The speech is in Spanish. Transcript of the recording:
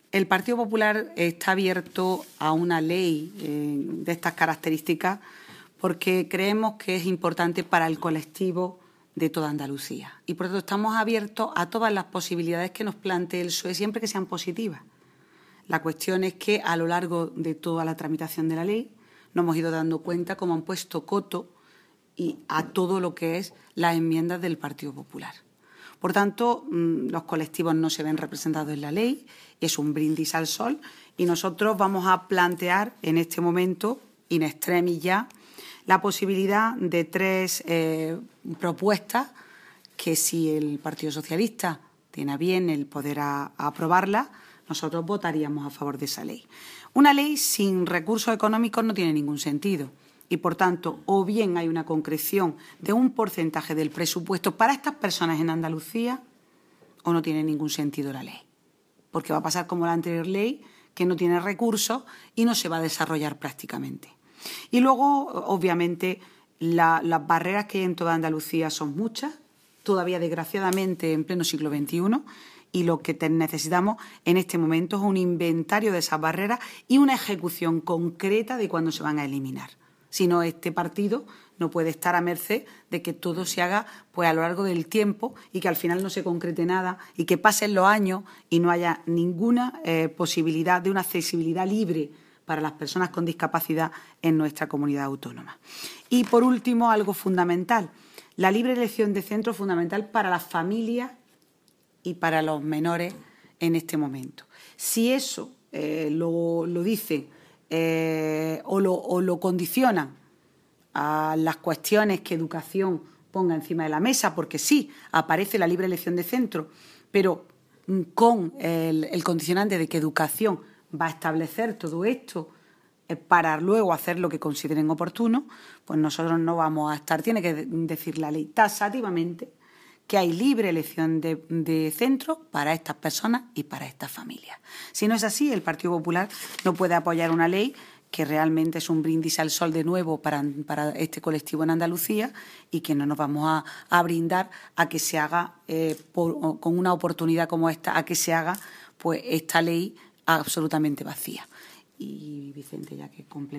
El Partido Popular está abierto a una ley de estas características porque creemos que es importante para el colectivo de toda Andalucía. Y por eso estamos abiertos a todas las posibilidades que nos plantee el PSOE, siempre que sean positivas. La cuestión es que a lo largo de toda la tramitación de la ley nos hemos ido dando cuenta cómo han puesto coto a todo lo que es las enmiendas del Partido Popular. Por tanto, los colectivos no se ven representados en la ley, es un brindis al sol y nosotros vamos a plantear en este momento, in extremis ya, la posibilidad de 3 propuestas que si el Partido Socialista tiene a bien el poder aprobarla, nosotros votaríamos a favor de esa ley. Una ley sin recursos económicos no tiene ningún sentido. Y, por tanto, o bien hay una concreción de un porcentaje del presupuesto para estas personas en Andalucía o no tiene ningún sentido la ley. Porque va a pasar como la anterior ley, que no tiene recursos y no se va a desarrollar prácticamente. Y luego, obviamente, las barreras que hay en toda Andalucía son muchas, todavía desgraciadamente en pleno siglo XXI, y lo que necesitamos en este momento es un inventario de esas barreras y una ejecución concreta de cuándo se van a eliminar. Si no, este partido no puede estar a merced de que todo se haga pues a lo largo del tiempo y que al final no se concrete nada y que pasen los años y no haya ninguna posibilidad de una accesibilidad libre para las personas con discapacidad en nuestra comunidad autónoma. Y, por último, algo fundamental, la libre elección de centro es fundamental para las familias y para los menores en este momento. Si eso lo dicen o lo condicionan a las cuestiones que educación ponga encima de la mesa, porque sí, aparece la libre elección de centro, pero con el condicionante de que educación va a establecer todo esto para luego hacer lo que consideren oportuno, pues nosotros no vamos a estar. Tiene que decir la ley taxativamente que hay libre elección de centro para estas personas y para estas familias. Si no es así, el Partido Popular no puede apoyar una ley que realmente es un brindis al sol de nuevo para este colectivo en Andalucía y que no nos vamos a brindar a que se haga, con una oportunidad como esta, a que se haga pues esta ley absolutamente vacía. Y Vicente, ya que completa.